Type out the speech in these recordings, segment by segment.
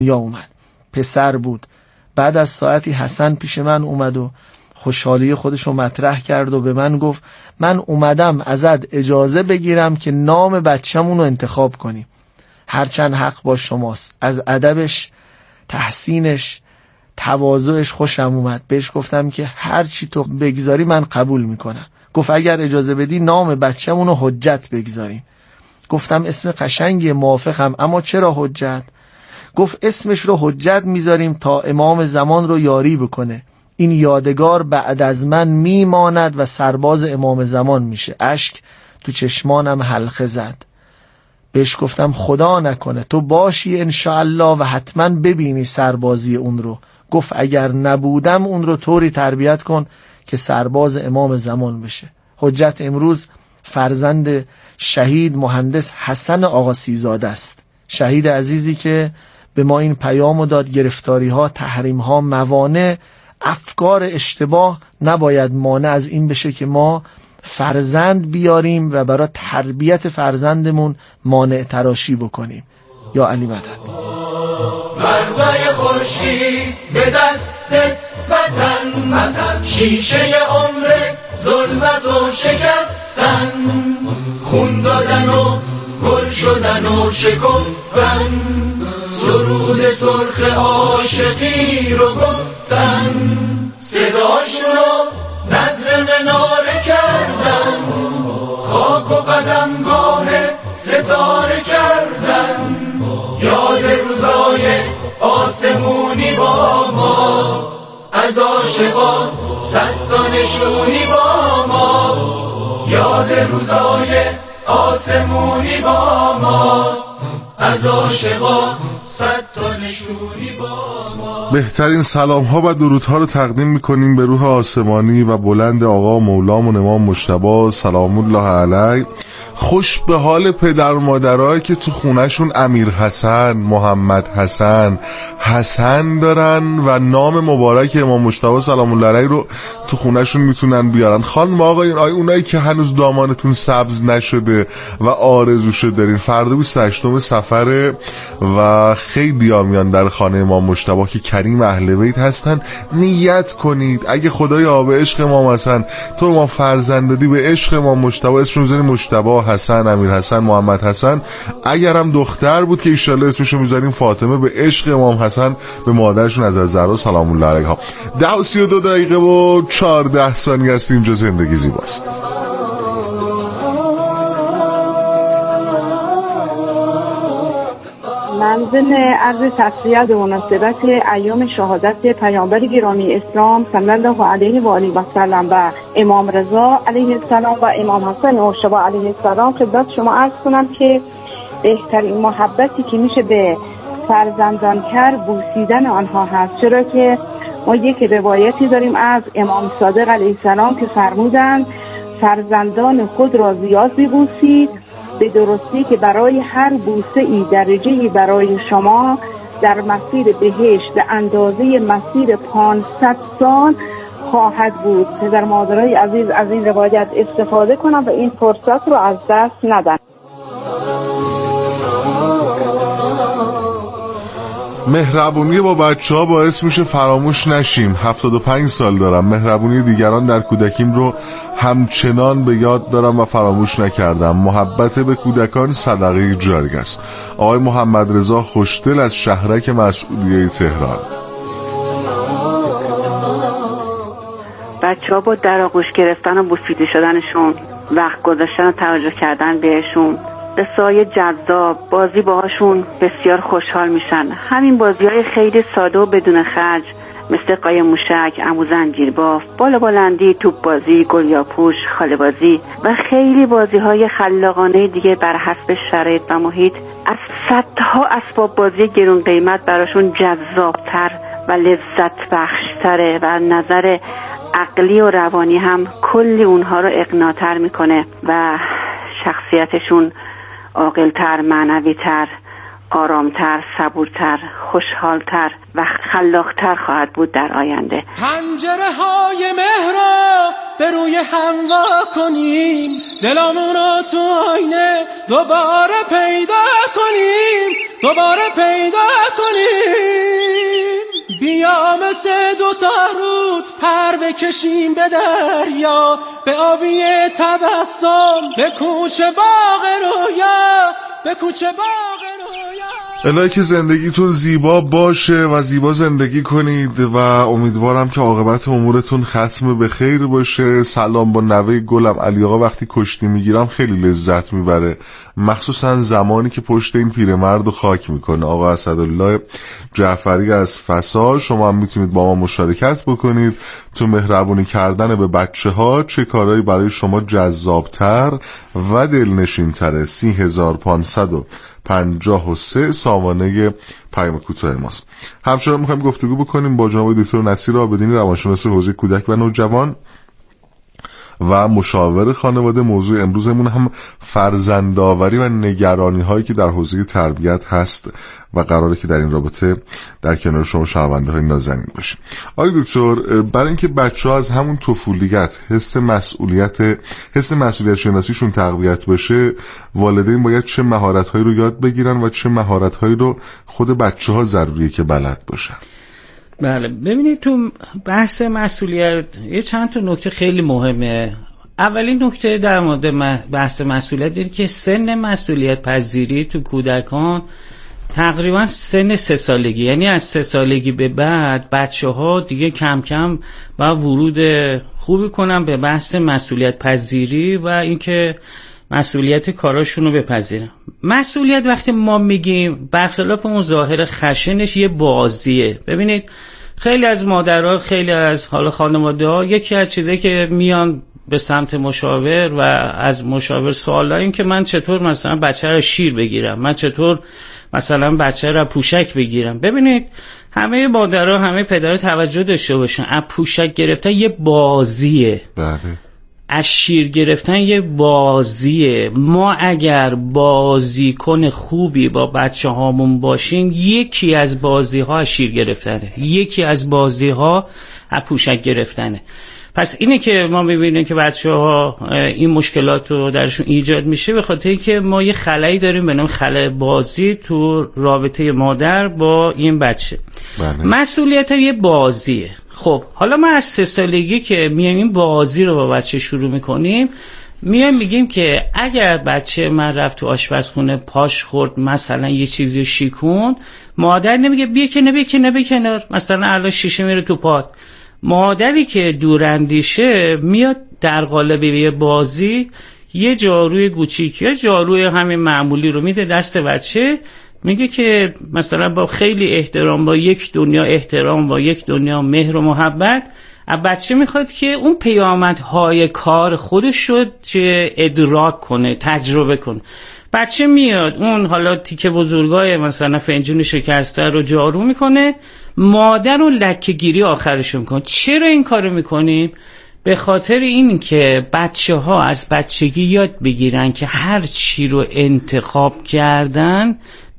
یا اومد. پسر بود. بعد از ساعتی حسن پیش من اومد و خوشحالی خودش رو مطرح کرد و به من گفت من اومدم ازت اجازه بگیرم که نام بچه‌مون رو انتخاب کنیم. هرچند حق با شماست. از ادبش، تحسینش، تواضعش خوشم اومد. بهش گفتم که هر چی تو بگذاری من قبول میکنم. گفت اگر اجازه بدی نام بچه‌مون رو حجت بگذاریم. گفتم اسم قشنگی، موافقم، اما چرا حجت؟ گفت اسمش رو حجت میذاریم تا امام زمان رو یاری بکنه. این یادگار بعد از من میماند و سرباز امام زمان میشه. اشک تو چشمانم حلقه زد. بهش گفتم خدا نکنه تو باشی انشاءالله و حتما ببینی سربازی اون رو. گفت اگر نبودم اون رو طوری تربیت کن که سرباز امام زمان بشه. حجت امروز فرزند شهید مهندس حسن آقاسی زاده است. شهید عزیزی که به ما این پیامو داد گرفتاری ها، تحریم ها، موانع، افکار اشتباه نباید مانع از این بشه که ما فرزند بیاریم و برای تربیت فرزندمون مانع تراشی بکنیم. یا علی مدد. مردای خورشید به دستت وطن، شیشه عمر ظلمت و شکستن، خون دادن و گل شدن و شکفتن، سرود سرخ عاشقی رو گفتن، صداشون رو نظر مناره کردن، خاک و قدمگاه ستاره کردن، یاد روزای آسمونی با ماست، از عاشقان صد تا نشونی با ماست، یاد روزای آسمونی با ماست، از عاشقان صد تا نشونی با ماست. بهترین سلام ها و درودها رو تقدیم میکنیم به روح آسمانی و بلند آقا مولامون امام مجتبی سلام الله علیه. خوش به حال پدر و مادرایی که تو خونهشون امیر حسن، محمد حسن، حسن دارن و نام مبارک امام مجتبی سلام الله علیه رو تو خونهشون میتونن بیارن. خانم آقایون، اونایی که هنوز دامانتون سبز نشده و آرزوشو دارین، فردا 28 صفر و خیلی میان در خانه امام مجتبی که کریم اهل بیت هستن. نیت کنید اگه خدایا به عشق امام حسن تو ما فرزند دادی، به عشق امام مجتبی اسمشون زنی مجتبی حسن، امیر حسن، محمد حسن. اگر هم دختر بود که ایشالله اسمشو میذاریم فاطمه، به عشق امام حسن به مادرشون از زهرا سلام الله علیها. 10:32 و 14 ثانیه است. اینجا زندگی زیباست. من ضمن عرض تسلیت به مناسبت ایام شهادت پیامبر گرامی اسلام صلی الله علیه و آله و سلم و امام رضا علیه السلام و امام حسن مجتبی علیه السلام خدمت شما عرض کنم که بهترین محبتی که میشه به فرزندان کرد بوسیدن آنها هست، چرا که ما یک روایتی داریم از امام صادق علیه السلام که فرمودند فرزندان خود را زیاد ببوسید، به درستی که برای هر بوسه ای درجه‌ای برای شما در مسیر بهشت به اندازه مسیر 500 سال خواهد بود. پدر مادرای عزیز از این روایت استفاده کنم و این فرصت رو از دست ندن. مهربونی با بچه ها باعث میشه فراموش نشیم. 75 سال دارم، مهربونی دیگران در کودکیم رو همچنان به یاد دارم و فراموش نکردم. محبت به کودکان صدقه جاری است. آقای محمد رضا خوشدل از شهرک مسعودیه تهران. بچه ها با در آغوش گرفتن و بوسیده شدنشون، وقت گذاشتن و توجه کردن بهشون، قصه‌های جذاب، بازی باهاشون بسیار خوشحال میشن. همین بازی‌های خیلی ساده و بدون خرج مثل قایم موشک، عمو زنجیر باف، بالا بلندی، توپ بازی، گلیاپوش، خاله بازی و خیلی بازی‌های خلاقانه دیگه بر حسب شرایط و محیط از صدها اسباب بازی گرون قیمت براشون جذاب‌تر و لذت بخش‌تره و نظر عقلی و روانی هم کلی اونها رو اقناع‌تر میکنه و شخصیتشون عاقل‌تر، معنوی‌تر، آرام‌تر، صبورتر، خوشحال‌تر و خلاق‌تر خواهد بود در آینده. پنجره‌های مهر رو به روی هم وا کنیم، دلمون رو تو آینه دوباره پیدا کنیم، دوباره پیدا کنیم، بیا مثل دوتا رود پر بکشیم به دریا، به آبی تبسم، به کوچه باغ رویا، به کوچه باغ رویا. الهی که زندگیتون زیبا باشه و زیبا زندگی کنید و امیدوارم که عاقبت امورتون ختم به خیر باشه. سلام با نوه گلم علی آقا. وقتی کشتی میگیرم خیلی لذت میبره، مخصوصا زمانی که پشت این پیرمرد رو خاک میکنه. آقا اسدالله جعفری از فسا، شما هم میتونید با ما مشارکت بکنید تو مهربونی کردن به بچه ها. چه کارهایی برای شما جذابتر و دلنشینتره؟ 3553 سامانه پیام کوتاه ماست. همچنان میخوایم گفتگو بکنیم با جناب دکتر نصیر عابدینی، روانشناس حوزه کودک و نوجوان و مشاور خانواده. موضوع امروزمون هم فرزندآوری و نگرانی هایی که در حوزه تربیت هست و قراره که در این رابطه در کنار شما شنونده های نازنین باشیم. آقای دکتر، برای اینکه بچه‌ها از همون طفولیت حس مسئولیت شناسیشون تقویت بشه، والدین باید چه مهارت‌هایی رو یاد بگیرن و چه مهارت‌هایی رو خود بچه‌ها ضروریه که بلد باشن؟ بله، ببینید تو بحث مسئولیت یه چند تا نکته خیلی مهمه. اولین نکته در مورد بحث مسئولیت اینه که سن مسئولیت پذیری تو کودکان تقریبا سن 3 سالگی، یعنی از 3 سالگی به بعد بچه ها دیگه کم کم با ورود خوبی کنن به بحث مسئولیت پذیری و اینکه مسئولیت کاراشون رو بپذیرن. مسئولیت وقتی ما میگیم برخلاف اون ظاهر خشنش یه بازیه. ببینید خیلی از مادرها، خیلی از حالا خانواده ها، یکی از چیزایی که میان به سمت مشاور و از مشاور سوال این که من چطور مثلا بچه را شیر بگیرم، من چطور مثلا بچه را پوشک بگیرم. ببینید همه مادرها، همه پدرها توجه داشته باشن، از پوشک گرفتن یه بازیه. بله. از شیر گرفتن یه بازیه. ما اگر بازیکن خوبی با بچه هامون باشیم، یکی از بازی ها از شیر گرفتنه، یکی از بازی ها از پوشک گرفتنه. پس اینه که ما میبینیم که بچه ها این مشکلات رو درشون ایجاد میشه به خاطر که ما یه خلایی داریم به نام خلای بازی تو رابطه مادر با این بچه. بله. مسئولیت یه بازیه. خب حالا ما از 3 سالگی که میایم این بازی رو با بچه شروع میکنیم، میگیم که اگر بچه من رفت تو آشپزخونه پاش خورد مثلا یه چیزی شیکون، مادر نمیگه بیا کنار، مثلا الان شیشه میره تو پات. مادری که دوراندیشه میاد در قالب یه بازی یه جاروی کوچیک یا جاروی همین معمولی رو میده دست بچه، میگه که مثلا با خیلی احترام، با یک دنیا احترام، با یک دنیا مهر و محبت، از بچه میخواد که اون پیامدهای کار خودش رو چه ادراک کنه، تجربه کنه. بچه میاد اون حالا تیکه بزرگای مثلا فنجون شکسته رو جارو میکنه، مادر اون لکه گیری آخرش میکنه. چرا این کارو میکنیم؟ به خاطر این که بچه ها از بچگی یاد بگیرن که هر چی رو انتخاب کردن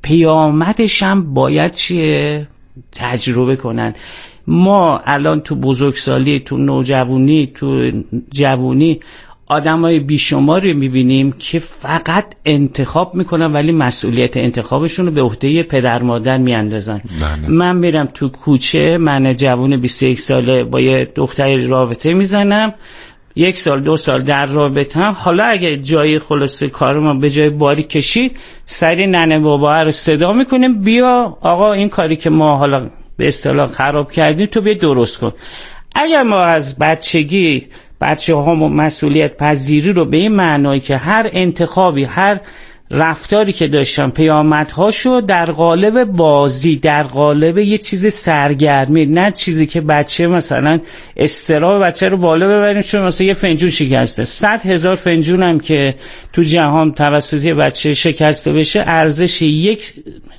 پیامدش هم باید چیه؟ تجربه کنن. ما الان تو بزرگسالی، تو نوجوانی، تو جوانی آدمای بیشماری میبینیم که فقط انتخاب میکنن ولی مسئولیت انتخابشون رو به عهده پدر مادر میاندازن. من میرم تو کوچه، من جوون 21 ساله با یه دختری رابطه میزنم، 1 سال 2 سال در رابطه‌ام، حالا اگه جای خلاصه کار ما به جای باری کشید، سری ننه بابا رو صدا میکنیم، بیا آقا این کاری که ما حالا به اصطلاح خراب کردیم تو بیا درست کن. اگر ما از بچگی بچه ها مسئولیت پذیری رو به این معنایی که هر انتخابی، هر رفتاری که داشتن پیامدهاشو در قالب بازی، در قالب یه چیز سرگرمی، نه چیزی که بچه مثلا استراب بچه رو بالا ببریم چون مثلا یه فنجون شکسته، 100,000 فنجون هم که تو جهان توسط بچه شکسته بشه ارزش 1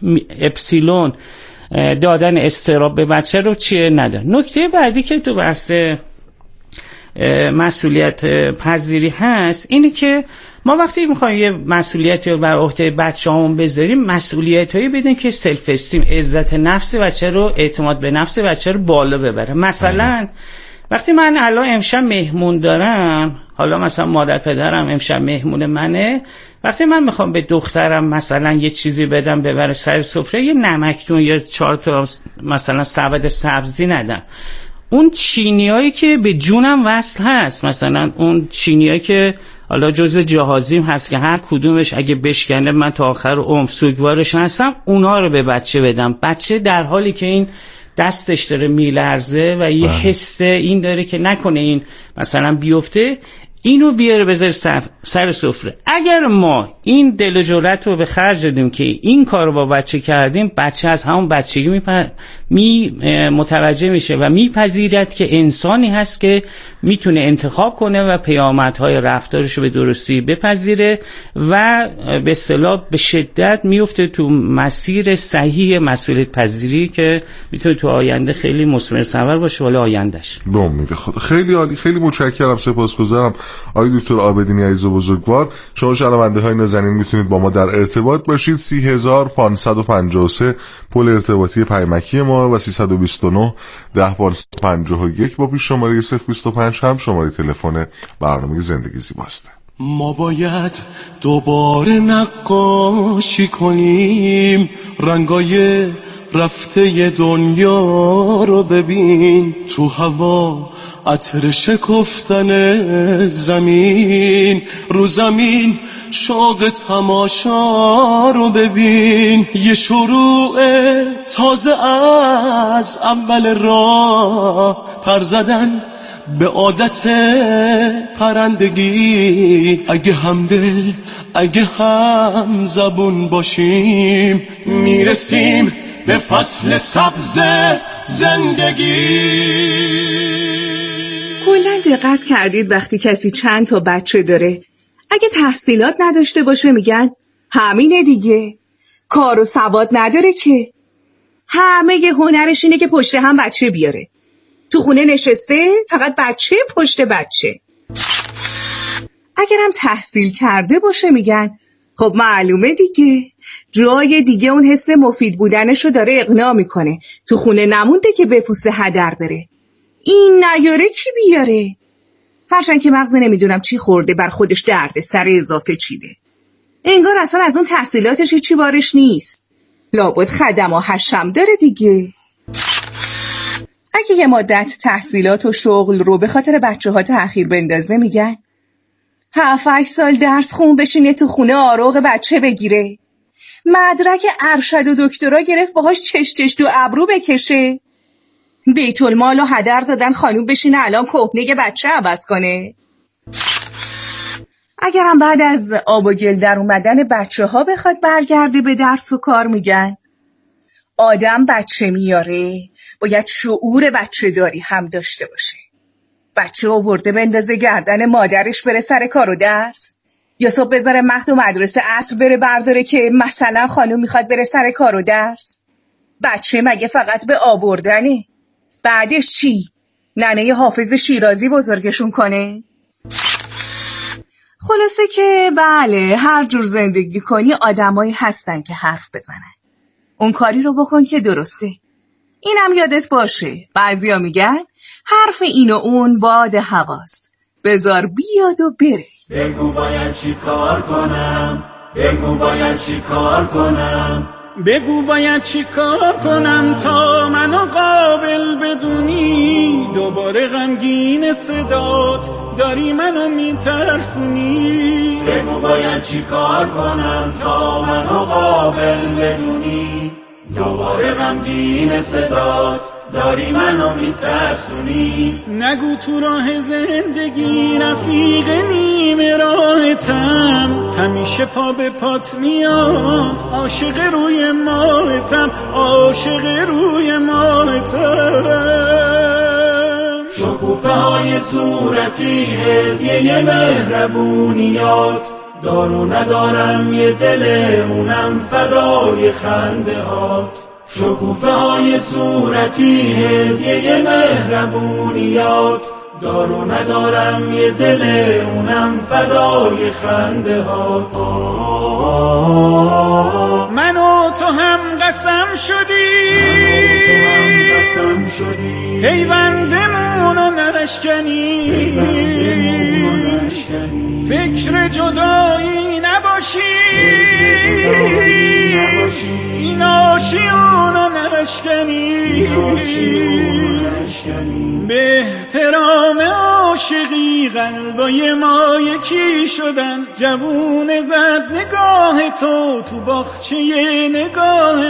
اپسیلون دادن استراب به بچه رو چیه نداره. نکته بعدی که تو بحث مسئولیت پذیری هست اینه که ما وقتی میخوایم یه مسئولیتی رو بر عهده بچه‌هامون بذاریم، مسئولیتایی بدیم که سلف استیم، عزت نفس بچه رو، اعتماد به نفس بچه رو بالا ببره. مثلا وقتی من الان امشب مهمون دارم، حالا مثلا مادر پدرم امشب مهمون منه، وقتی من میخوام به دخترم مثلا یه چیزی بدم ببره سر سفره، یه نمکتون یا 4 تا مثلا سبد سبزی ندم. اون چینیایی که به جونم وصل هست، مثلا اون چینیایی که حالا جزء جهازیم هست که هر کدومش اگه بشکنه من تا آخر عمر سوگوارش هستم، اونا رو به بچه بدم. بچه در حالی که این دستش داره میلرزه و یه حس این داره که نکنه این مثلا بیفته، اینو بیاره بذاره سر سفره. اگر ما این دل و جرأت رو به خرج دادیم که این کار رو با بچه کردیم، بچه از همون بچگی متوجه میشه و میپذیرد که انسانی هست که میتونه انتخاب کنه و پیامدهای رفتارش رو به درستی بپذیره و به اصطلاح به شدت میفته تو مسیر صحیح مسئولیت پذیری که میتونه تو آینده خیلی مثمرثمر باشه ولی آیندهش. به امید خدا. خیلی عالی، خیلی متشکرم، سپاسگزارم آقای دکتر عابدینی عزیز و بزرگوار. شما شنونده های نازنین میتونید با ما در ارتباط باشید. 30553 پل ارتباطی پیمکی ما و 329 10551 با پیش شماره 025 هم شماره تلفن برنامه زندگی زیباست. ما باید دوباره نقاشی کنیم، رنگای رفته دنیا رو ببین، تو هوا عطر شکفتن زمین، رو زمین شوق تماشا رو ببین، یه شروع تازه از اول راه، پر زدن به عادت پرندگی، اگه همدل اگه هم زبون باشیم، میرسیم به فصل سبز زندگی. کلاً دقت کردید وقتی کسی چند تا بچه داره اگه تحصیلات نداشته باشه میگن همینه دیگه، کار و سواد نداره که، همه یه هنرش اینه که پشت هم بچه بیاره، تو خونه نشسته فقط بچه پشت بچه. اگرم تحصیل کرده باشه میگن خب معلومه دیگه، جای دیگه اون حس مفید بودنشو داره اقناع میکنه، تو خونه نمونده که بپوسه هدر بره. این نیاره کی بیاره؟ هرچند که مغز نمیدونم چی خورده بر خودش درد سر اضافه چیده، انگار اصلا از اون تحصیلاتش چی بارش نیست، لابد خدم و حشم داره دیگه. اگه یه مدت تحصیلات و شغل رو به خاطر بچه ها تأخیر بندازه میگن 7-8 سال درس خون بشینه تو خونه آروغ بچه بگیره، مدرک ارشد و دکترا گرفت باهاش چش تو ابرو بکشه، بیت المال و هدر دادن خانوم بشینه الان کهنه بچه عوض کنه. اگرم بعد از آب و گل در اومدن بچه ها بخواد برگرده به درس و کار میگن آدم بچه میاره باید شعور بچه داری هم داشته باشه. بچه آورده بندازه گردن مادرش بره سر کار و درس، یا صبح بذاره مهد و مدرسه عصر بره برداره که مثلا خانوم میخواد بره سر کار و درس؟ بچه مگه فقط به آوردنه؟ بعدش چی؟ ننه حافظ شیرازی بزرگشون کنه؟ خلاصه که بله، هر جور زندگی کنی آدمایی هستن که حرف بزنن، اون کاری رو بکن که درسته. اینم یادت باشه بعضیا میگن حرف این و اون باد هواست، بذار بیاد و بره. بگو باید چی کار کنم، بگو باید چی کار کنم، بگو باید چی کار کنم تا منو قابل بدونی، دوباره غمگین صدات داری منو میترسونی. بگو باید چی کار کنم تا منو قابل بدونی، دوباره غمگین صدات داری منو میترسونی. نگو تو راه زندگی رفیق نیمه راهتم، همیشه پا به پات میام، عاشق روی ماهتم، عاشق روی ماهتم. شکوفه های صورتی هدیه مهربونیات، دارو ندارم یه دل اونم فدای خنده هات. شکوفه های صورتی هدیه مهربونیات، دارو ندارم یه دل اونم فدای خنده هات. من و تو هم قسم شدی، پیوندمون نشکنی، فکر جدایی نباشی، این آشیانو نشکنی، به احترام عاشقی قلبای ما یکی شدن، جوون زد نگاه تو باغچه نگاه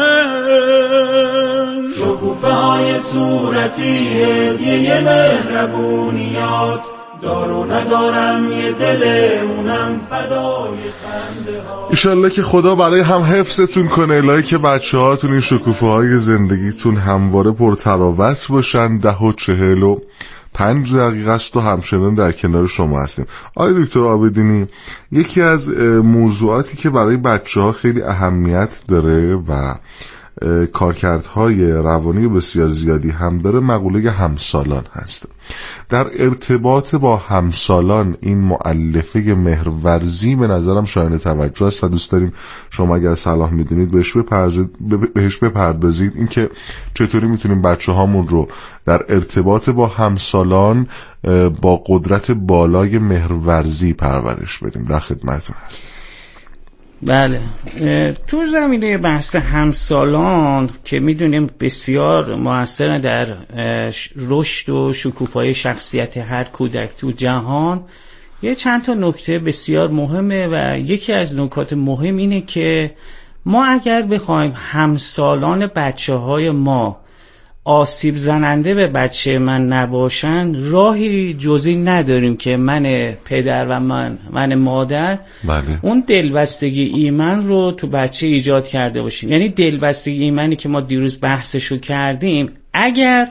من، شکوفه های صورتی هدیه مهربونیات، دارو ندارم یه دل اونم فدای خنده ها. ایشالله که خدا برای هم حفظتون کنه، الهی که بچه هاتون این شکوفه های زندگیتون همواره پرتراوت باشن. 10:45 است و همچنان در کنار شما هستیم. آقای دکتر عابدینی، یکی از موضوعاتی که برای بچه ها خیلی اهمیت داره و کارکردهای روانی بسیار زیادی هم داره، مقوله همسالان هست. در ارتباط با همسالان این مؤلفه مهرورزی به نظرم شایان توجه است و دوست داریم شما اگر صلاح میدونید بهش بپردازید، این که چطوری میتونیم بچه هامون رو در ارتباط با همسالان با قدرت بالای مهرورزی پرورش بدیم. در خدمتتون هستیم. بله، تو زمینه بحث همسالان که میدونیم بسیار موثر در رشد و شکوفایی شخصیت هر کودک تو جهان، یه چند تا نکته بسیار مهمه و یکی از نکات مهم اینه که ما اگر بخوایم همسالان بچه های ما آسیب زننده به بچه من نباشن، راهی جزی نداریم که من پدر و من مادر اون دلبستگی ایمن رو تو بچه ایجاد کرده باشیم. یعنی دلبستگی ایمنی که ما دیروز بحثشو کردیم، اگر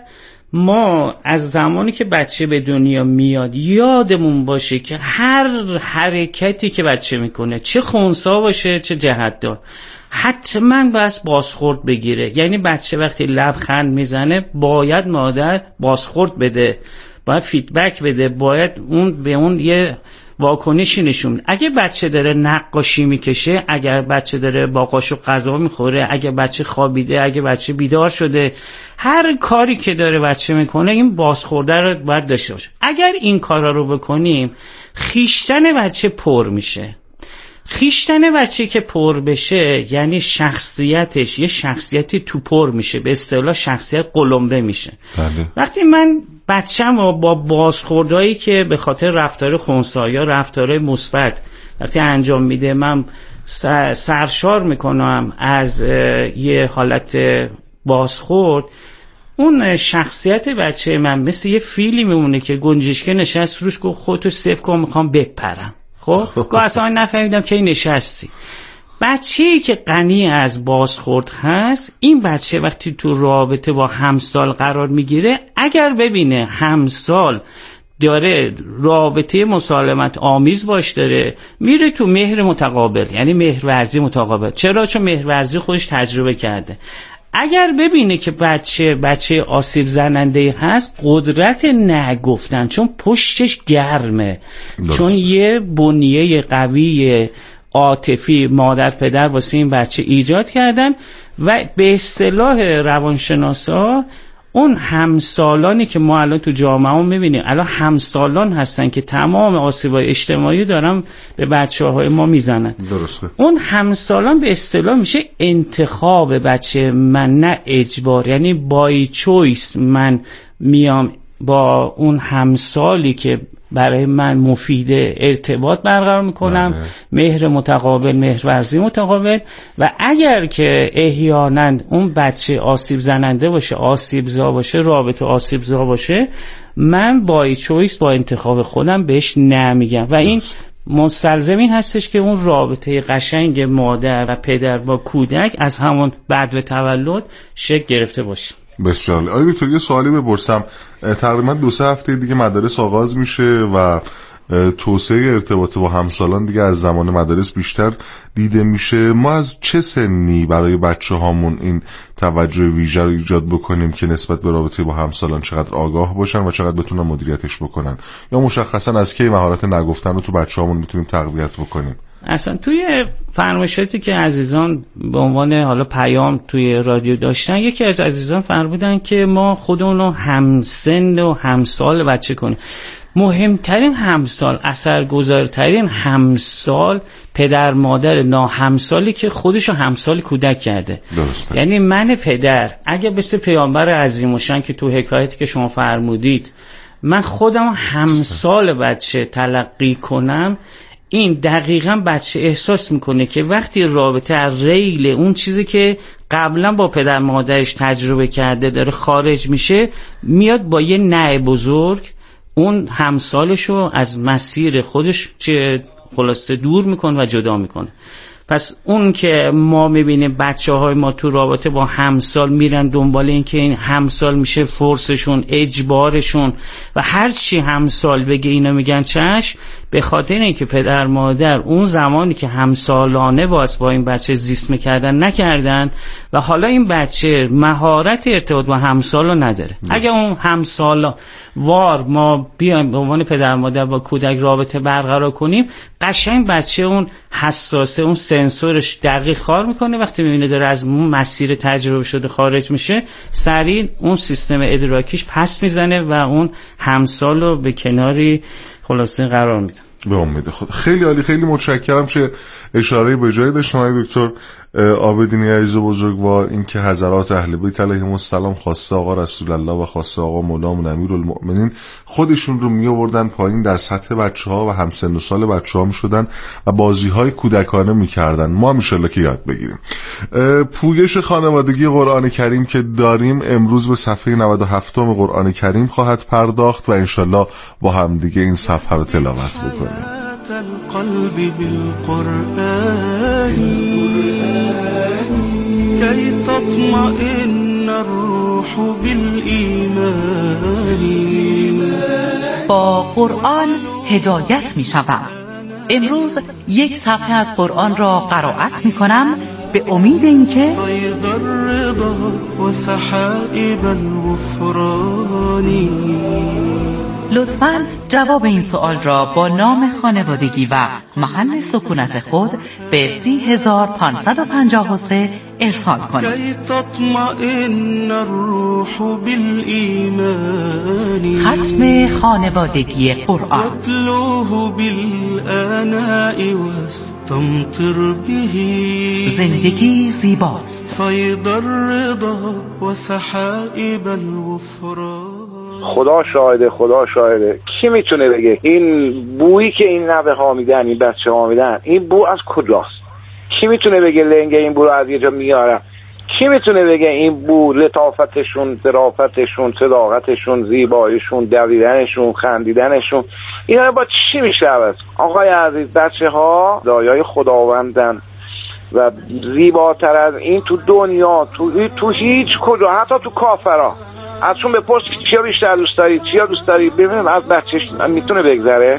ما از زمانی که بچه به دنیا میاد یادمون باشه که هر حرکتی که بچه میکنه، چه خنثی باشه چه جهتدار، حتما باید بازخورد بگیره. یعنی بچه وقتی لبخند میزنه باید مادر بازخورد بده، باید فیدبک بده، باید به اون یه واکنشی نشون. اگه بچه داره نقاشی میکشه، اگر بچه داره با قاشق غذا میخوره، اگه بچه خوابیده، اگه بچه بیدار شده، هر کاری که داره بچه میکنه این بازخورده رو باید داشته باشه. اگر این کارا رو بکنیم، خیشتن بچه پر میشه. خیشتن بچه که پر بشه یعنی شخصیتش یه شخصیتی تو پر میشه، به اصطلاح شخصیت قلمبه میشه. وقتی من بچه‌م رو با بازخوردایی که به خاطر رفتار خنثی یا رفتار مثبت وقتی انجام میده، من سرشار میکنم از یه حالت بازخورد، اون شخصیت بچه من مثل یه فیلی میمونه که گنجشک نشست روش، گفت خودتو سیف کن میخوام بپرم. خب گاه اصلا نفهمیدم که نشستی. بچه‌ای که غنی از بازخورد هست، این بچه وقتی تو رابطه با همسال قرار میگیره، اگر ببینه همسال داره رابطه مسالمت آمیز باش داره، میره تو مهر متقابل، یعنی مهرورزی متقابل. چرا؟ چون مهرورزی خودش تجربه کرده. اگر ببینه که بچه آسیب زننده هست، قدرت نگفتن، چون پشتش گرمه، چون یه بنیه قوی عاطفی مادر پدر واسه این بچه ایجاد کردن و به اصطلاح روانشناسا اون همسالانی که ما الان تو جامعه هم میبینیم، الان همسالان هستن که تمام آسیب‌های اجتماعی دارن به بچه‌های ما میزنن. درسته. اون همسالان به اصطلاح میشه انتخاب بچه من، نه اجبار. یعنی بای چویس من میام با اون همسالی که برای من مفیده ارتباط برقرار میکنم، مهر متقابل، مهرورزی متقابل. و اگر که احیانا اون بچه آسیب زننده باشه، آسیب زا باشه، رابطه آسیب زا باشه، من بای چویس، با انتخاب خودم بهش نمیگم و این مستلزم این هستش که اون رابطه قشنگ مادر و پدر با کودک از همون بعد تولد شکل گرفته باشه. بسیار. آیا دکتر یه سوالی بپرسم؟ تقریبا 2-3 هفته دیگه مدارس آغاز میشه و توسعه ارتباط با همسالان دیگه از زمان مدارس بیشتر دیده میشه. ما از چه سنی برای بچه هامون این توجه ویژه رو ایجاد بکنیم که نسبت به رابطه با همسالان چقدر آگاه باشن و چقدر بتونن مدیریتش بکنن، یا مشخصا از کی مهارت نگفتن رو تو بچه هامون میتونیم تقویت بکنیم؟ اصلا توی فرمایشاتی که عزیزان به عنوان حالا پیام توی رادیو داشتن، یکی از عزیزان فرمودن که ما خودمون رو همسن و همسال بچه کنیم. مهمترین همسال، اثرگذارترین همسال پدر مادر ناهمسالی که خودشو همسال کودک کرده. درسته. یعنی من پدر اگه مثل پیامبر عظیم الشان که تو حکایتی که شما فرمودید من خودم همسال بچه تلقی کنم، این دقیقاً بچه احساس میکنه که وقتی رابطه از ریل اون چیزی که قبلا با پدر مادرش تجربه کرده داره خارج میشه، میاد با یه نه بزرگ اون همسالشو از مسیر خودش چه خلاصه دور میکنه و جدا میکنه. پس اون که ما میبینیم بچه های ما تو رابطه با همسال میرن دنبال این که این همسال میشه فرسشون، اجبارشون و هر چی همسال بگه اینا میگن چشم، به خاطر اینکه پدر مادر اون زمانی که همسالانه با این بچه زیست میکردن نکردن و حالا این بچه مهارت ارتباط با همسال رو نداره. اگه اون همسال وار ما بیایم به عنوان پدر مادر با کودک رابطه برقرار کنیم، قشنگ بچه اون حساسه، اون سنسورش دقیق کار میکنه، وقتی میبینه داره از اون مسیر تجربه شده خارج میشه سریع اون سیستم ادراکیش پس میزنه و اون همسال رو به کناری خلاصه قرار میده. به امید خدا. خیلی عالی، خیلی متشکرم. چه اشاره به جایی داشتم آقای دکتر عابدینی عزیز بزرگوار، این که حضرات اهل بیت علیهم السلام خواسته آقا رسول الله و خواسته آقا مولامون امیرالمؤمنین خودشون رو می آوردن پایین در سطح بچه‌ها و همسن و سال بچه‌ها می‌شدن و بازی‌های کودکانه می‌کردن. ما ان شاءالله که یاد بگیریم. پویش خانوادگی قرآن کریم که داریم امروز به صفحه 97 قرآن کریم خواهد پرداخت و ان شاءالله با هم دیگه این صفحه رو تلاوت بکنیم. القلب بالقرآن كي تطمئن الروح بالإيمان. با قرآن هدایت می شوم. امروز یک صفحه از قرآن را قرائت می کنم به امید اینکه فیض الرضا و سحائب الغفران. لطفاً جواب این سوال را با نام خانوادگی و محل سکونت خود به 30553 ارسال کنید. کی تطمئن الروح بالایمان. ختم خانوادگی قرآن. اتلوه بالآناء واستمطر به. زندگی زیباست. فیض الرضا و سحائب الغفران. خدا شاهده، خدا شاهده. کی میتونه بگه این بویی که این نوه ها میدن، این بچه ها میدن، این بو از کجاست؟ کی میتونه بگه لنگ این بو رو از یه جا میارن؟ کی میتونه بگه این بو لطافتشون، ظرافتشون، صداقتشون، زیباییشون، دویدنشون، خندیدنشون، اینا با چی میشه عوض؟ آقای عزیز، بچه ها دایای خداوندن و زیباتر از این تو دنیا تو هیچ کجا، حتی تو کافرها ازشون بپرس چیا بیشتر دوست داری، چیا دوست داری، ببینیم از بچهش میتونه بگذره.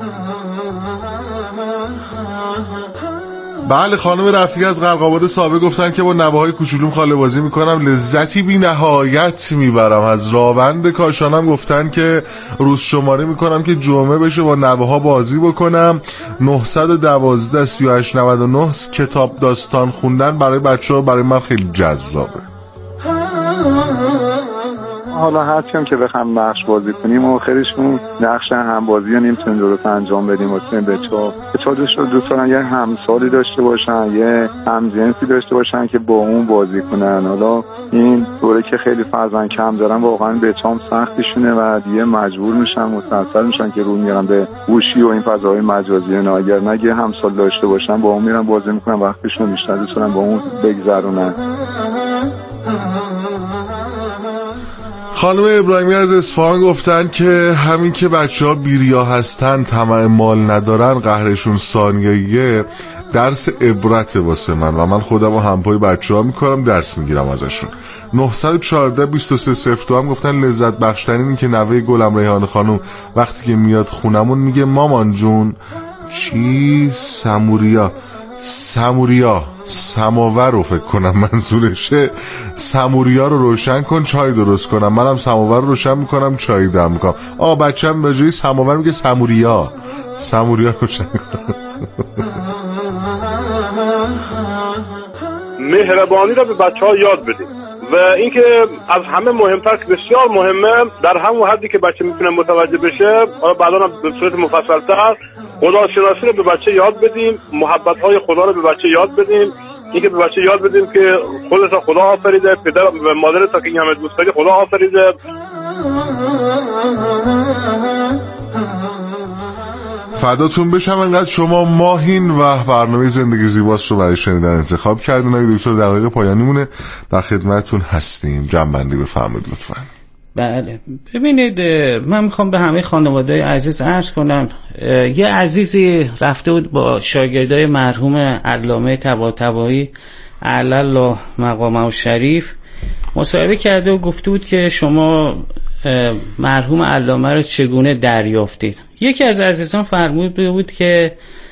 بله، خانم رفیعی از قرقاباد سابق گفتن که با نوه‌های کوچولوم خاله بازی میکنم، لذتی بی نهایت میبرم. از راوند کاشانم گفتن که روز شماره میکنم که جمعه بشه با نوه‌ها بازی بکنم. 912 3899 کتاب داستان خوندن برای بچه‌ها برای من خیلی جذابه. حالا هرچی هم که بخوام نقش بازی کنیم و خیلیشون نقش هم بازی رو نمیتونیم درست انجام بدیم واسه بچه‌ها دوست دارن یه همسالی داشته باشن، یه همجنسی داشته باشن که با اون بازی کنن. حالا این دوره که خیلی فرزند کم دارن واقعا بچه‌ام سختشونه و دیگه مجبور میشن، مسلسل میشن که رو میارن به گوشی و این فضاهای مجازی. اگر نگه همسال داشته باشن با اون میرن بازی میکنن، وقتشون بیشتر دوست دارن با اون بگذرونن. خانم ابراهیمی از اصفهان گفتن که همین که بچه‌ها بیریا هستن، طمع مال ندارن، قهرشون ثانیه‌ایه، درس عبرت واسه من و من خودم رو همپای بچه ها میکنم، درس میگیرم ازشون. 914-2302 هم گفتن لذت بخشترین این که نوه گلم ریحان خانم وقتی که میاد خونمون میگه مامان جون چی؟ سماور رو فکر کنم منظورشه، سموریا رو روشن کن چای درست کنم. منم سماور رو روشن میکنم چای دم میکنم. بچه‌م به جای سماور میگه سموریا روشن کنم. مهربانی را به بچه‌ها یاد بدیم و اینکه از همه مهمتر که بسیار مهمه در همون حدی که بچه میتونه متوجه بشه، بعدا هم به صورت مفصل‌تر خداشناسی رو به بچه یاد بدیم، محبت‌های خدا رو به بچه یاد بدیم، اینکه به بچه یاد بدیم که خودت را خدا آفریده، پدر و مادرت را که این همه دوست داری خدا آفریده. فداتون بشم انقدر شما ماهین و برنامه زندگی زیباست رو برای شنیدن انتخاب کردین. آقای دکتر دقایق پایانیمونه در خدمتتون هستیم، جنبندی بفرمایید لطفاً. بله ببینید، من میخوام به همه خانواده‌های عزیز عرض کنم، یه عزیزی رفته بود با شاگردای مرحوم علامه طباطبایی اعلی الله مقامه شریف مصاحبه کرده و گفته بود که شما مرحوم علامه رو چگونه دریافتید. یکی از عزیزان فرموده بود که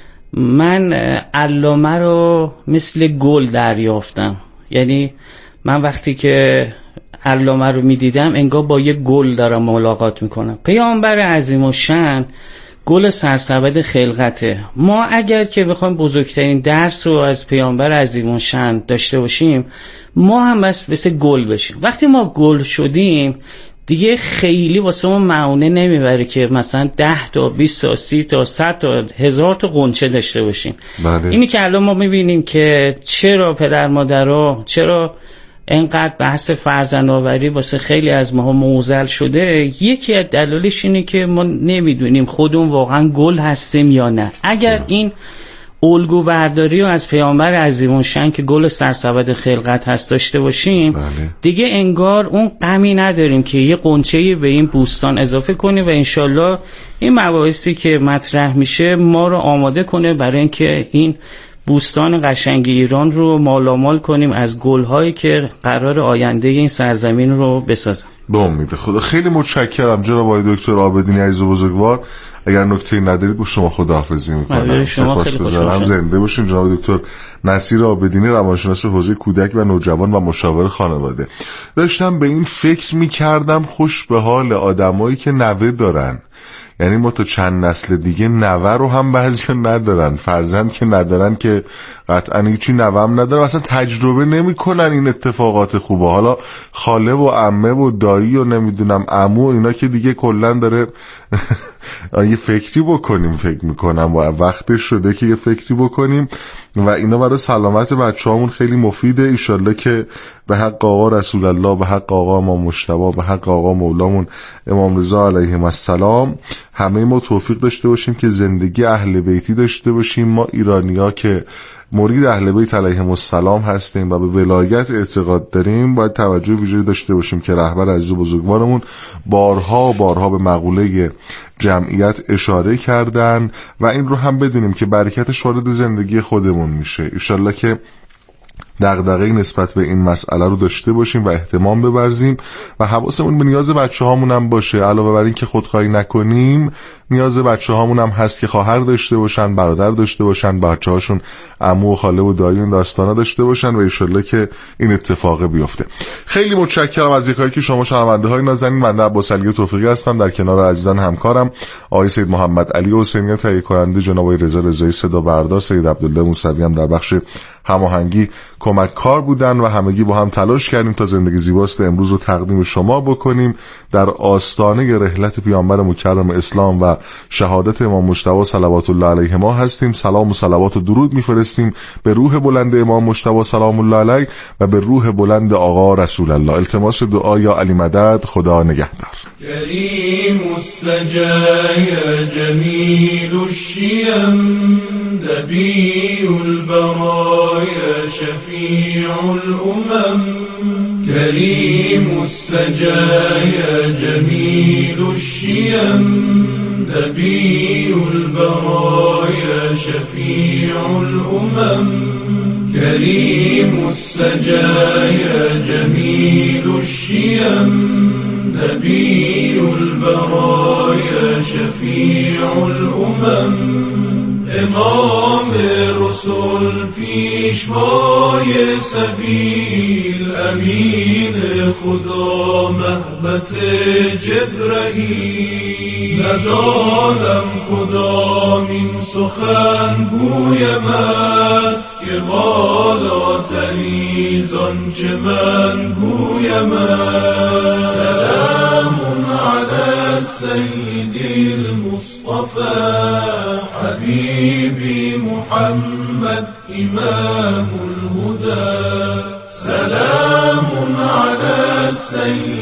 من علامه رو مثل گل دریافتم، یعنی من وقتی که علامه رو میدیدم انگار با یه گل دارم ملاقات میکنم. پیامبر عظیم الشأن گل سرسبد خلقته. ما اگر که بخوایم بزرگترین درس رو از پیامبر عظیم الشأن داشته باشیم، ما هم بس مثل گل بشیم. وقتی ما گل شدیم دیگه خیلی واسه ما معونه نمیبره که مثلا 10 تا 20 تا 30 تا 100 تا 1000 تا غنچه داشته باشیم. بله. اینی که الان ما میبینیم که چرا پدر مادرها، چرا اینقدر بحث فرزندآوری واسه خیلی از ماها معضل شده، یکی از دلایلش اینه که ما نمیدونیم خودمون واقعا گل هستیم یا نه. اگر این الگو برداری رو از پیامبر عظیم الشأن که گل سرسبد خلقت هست داشته باشیم، بله. دیگه انگار اون غمی نداریم که یه غنچه‌ای به این بوستان اضافه کنیم و انشالله این مباحثی که مطرح میشه ما رو آماده کنه برای اینکه این بوستان قشنگ ایران رو مالامال کنیم از گل‌هایی که قرار آینده این سرزمین رو بسازن. به امید خدا. خیلی متشکرم جناب آقای دکتر عابدینی عزیز و بزرگوار. اگر نکته‌ای ندارید با شما خداحافظی می‌کنم. سپاسگزارم. زنده باشین. جناب دکتر نصیر عابدینی، روانشناس حوزه کودک و نوجوان و مشاور خانواده. داشتم به این فکر می‌کردم خوش به حال آدمایی که نوه دارن. یعنی ما تا چند نسل دیگه نوه رو هم بعضیا ندارن، فرزند که ندارن که قطعا هیچی نوه هم ندارن، اصلا تجربه نمی کنن این اتفاقات خوبه. حالا خاله و عمه و دایی و نمیدونم عمو اینا که دیگه کلن داره یه فکری بکنیم، فکر میکنم و وقتش شده که یه فکری بکنیم و اینا برای سلامت بچه‌هامون خیلی مفیده. ایشالله که به حق آقا رسول الله، به حق آقا امام مجتبی، به حق آقا مولامون امام رضا علیهم السلام همه ما توفیق داشته باشیم که زندگی اهل بیتی داشته باشیم. ما ایرانی‌ها که مرید اهل بیت علیهم السلام هستیم و به ولایت اعتقاد داریم، باید توجه ویژه‌ای داشته باشیم که رهبر عزیز و بزرگوارمون بارها به مقوله جمعیت اشاره کردن و این رو هم بدونیم که برکتش وارد زندگی خودمون میشه. انشالله که دغدغه‌ای نسبت به این مسئله رو داشته باشیم و اهتمام بورزیم و حواسمون به نیاز بچه‌هامون هم باشه. علاوه بر این که خودخواهی نکنیم، نیاز بچه‌هامون هم هست که خواهر داشته باشن، برادر داشته باشن، بچه‌هاشون عمو و خاله و دایی این داستانا داشته باشن و ان شاءالله که این اتفاق بیفته. خیلی متشکرم از یکایی که شما شنونده‌های نازنین. من عباس علی توفیقی هستم در کنار عزیزان همکارم آقای سید محمد علی حسینی، تهیه کننده جناب رضا رضایی صدا بردار، سید عبدالله موسوی هم در بخش هماهنگی کمک کار بودن و همگی با هم تلاش کردیم تا زندگی زیباست امروز رو تقدیم شما بکنیم. در آستانه رحلت پیامبر مکرم اسلام و شهادت امام مجتبی صلوات الله علیه ما هستیم. سلام و صلوات و درود میفرستیم به روح بلند امام مجتبی سلام الله علیه و به روح بلند آقا رسول الله. التماس دعا یا علی مدد. خدا نگهدار. کریم السجایا جمیل الشیم نبی البرایا شفیع الامم کریم السجایا جمیل الشیم نبي البرايا شفيع الأمم كريم السجايا جميل الشيم نبي البرايا شفيع الأمم امام رسول پیشوای سبیل امین خدا مهبت جبرئیل ندانم کدامین سخن گویمت که بالاتری زآنچه من گویمت سلام علی السید المصطفى حبيبي محمد إمام الهدى سلام على السيد